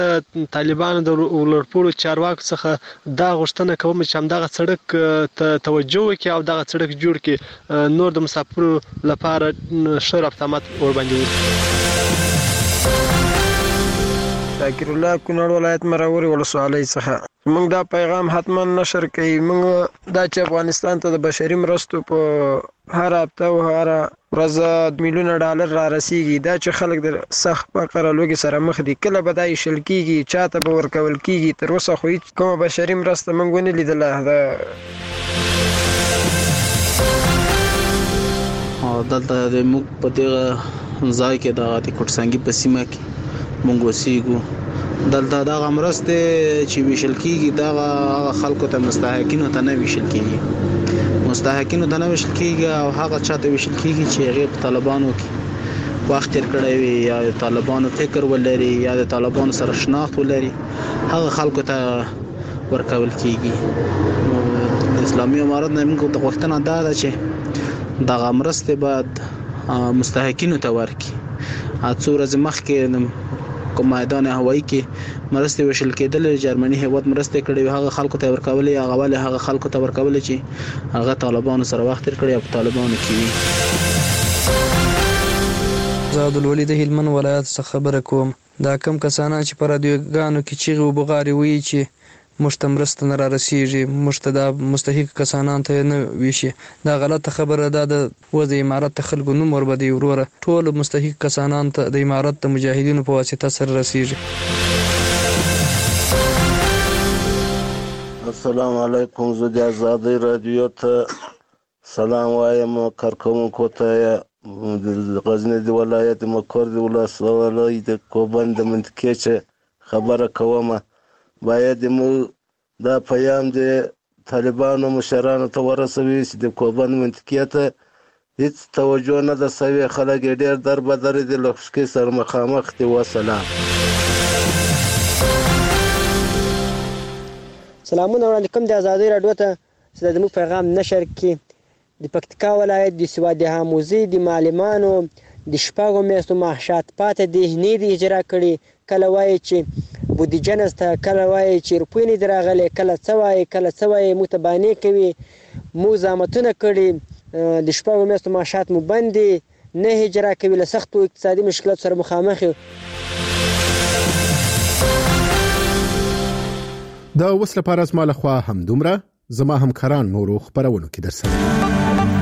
طالبانو د ولورپوړو چارواکو څخه دا غوښتنه کوم چې همدغه سړک ته توجه وکړي او دغه سړک جوړ کړي، نور د مسافرو لپاره ښه رابطه ورباندې وکړي. شاکر الله کونړ ولایت مروري ولسوالۍ څخه موږ دا پیغام حتما نشر کوي. موږ دا چې افغانستان ته د بشري مرستو په هر هفته او هر ورځ میلیونه ډالر را رسیږي، دا چې خلک د سخت فقر او لوږې سره مخ دي، کله به دا ایشل کیږي، چاته به ورکول کیږي؟ تر اوسه خو هیڅ کومه بشري مرسته موږ ونه لیدله. دلته د موږ په دغه ځای کې د کوټسنګي په سیمه کې موږ اوسېږو. دلته دغه مرستې چې ویشل کیږي دغه خلکو ته مستحقینو ته نه ویشل کیږي، مستحقینو ته نه ویشل کیږي او هغه چاته ویشل کیږي چې هغه په طالبانو کې وخت تیر کړی وي یا د طالبانو فکر ولري یا د طالبانو سره شناخت ولري، هغه خلکو ته ورکول کیږي. د اسلامي امارت نه موږ ته غوښتنه ده چې دغه مرستې باید مستحقینو ته ورکړي. څو ورځې مخکې کوم میدان هوایی کې مرستې وشل کېدل، جرمني هیواد مرستې کړې وي، هغه خلکو ته ورکولې، هغه ولې هغه خلکو ته ورکولې چې هغه طالبانو سره وخت تیر کړی او په طالبانو کې وي. زه عبدالولي د هلمند ولایت څخه خبره کوم. دا کم کسانان چې په رادیوګانو کې چیغې و بغارې وایي چې موږ ته مرسته نه را رسیږي، موږ ته دا مستحق کسانان ته نه ویشي، دا غلطه خبره ده. د امارت ته خلکو نوم وربدي وروره، ټول مستحق کسانان ته د امارت د مجاهدینو په واسطه سره رسیږي. السلام علیکم. زه د ازادۍ رادیو ته سلام وایم کارکوونکو ته. د غزني د ولایت مقر د ولسوالۍ د کوبند د منطقې چې خبره کومه، باید موږ دا پیام د طالبانو مشرانو ته ورسوي چې د کوبند منطقې ته هیڅ توجه نه ده سوې، خلک یې ډېر دربدر دي، له خشکۍ سره مخامخ دي. وسلام. سلامونه وړاندې کوم د ازادۍ راډیو ته چې د زموږ پیغام نشر کړي. د پکتیکا ولایت د سواد حاموزي د معلمانو د شپږو میاشتو معاشات پاتې دي، نه دي اجرا کړي. کله وایي چې بودیجه نشته، کله وایي چې روپۍ نه دي راغلي، کله څه وایي کله څه وایي، موږ ته بانې کوي. موږ زحمتونه کړي، د شپږو میاشتو معاشات مو بند دي، نه اجرا کوي، له سختو اقتصادي مشکلاتو سره مخامخ یو. دا اوس لپاره زما لخوا همدومره. زما همکاران نورو خپرونو کې درسره